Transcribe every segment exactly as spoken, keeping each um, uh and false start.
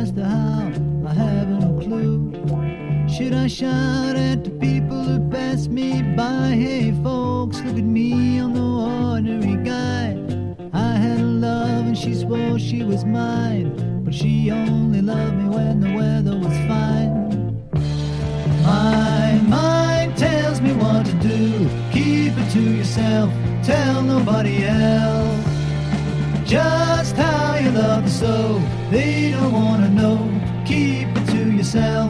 as to how, I have no clue. Should I shout at the people who pass me by? Hey folks, look at me, I'm no ordinary guy. I had a love and she swore she was mine, but she only loved me when the weather was fine. My mind tells me what to do. Keep it to yourself, tell nobody else. Just how you love the soul, they don't wanna know. Keep it to yourself.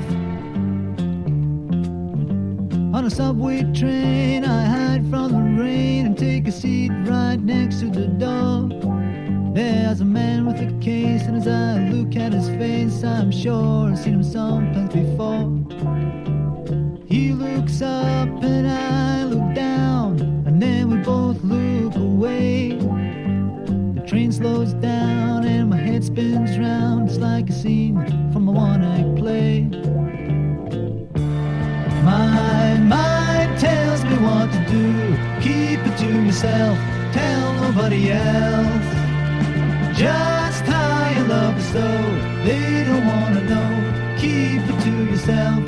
On a subway train, I hide from the rain and take a seat right next to the door. There's a man with a case, and as I look at his face, I'm sure I've seen him someplace before. He looks up and I look down, and then we both look away. The train slows down and my head spins round. It's like a scene from a one-act play. My mind tells me what to do. Keep it to yourself, tell nobody else. Just how you love the soul, they don't wanna know. Keep it to yourself.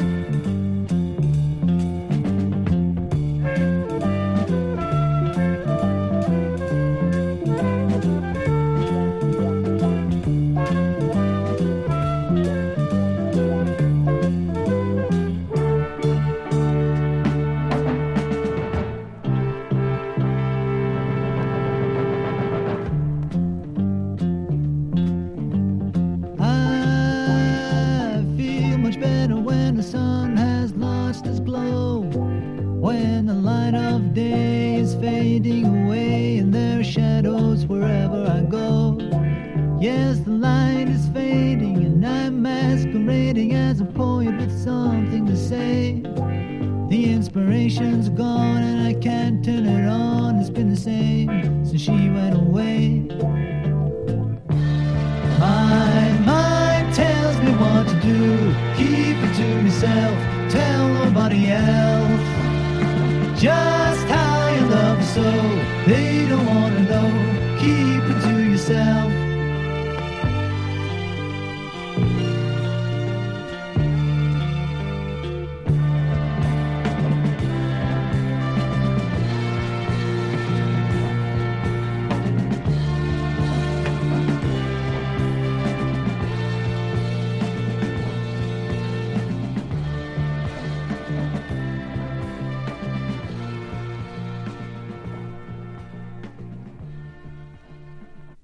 When the light of day is fading away and there are shadows wherever I go. Yes, the light is fading and I'm masquerading as a poet with something to say. The inspiration's gone and I can't turn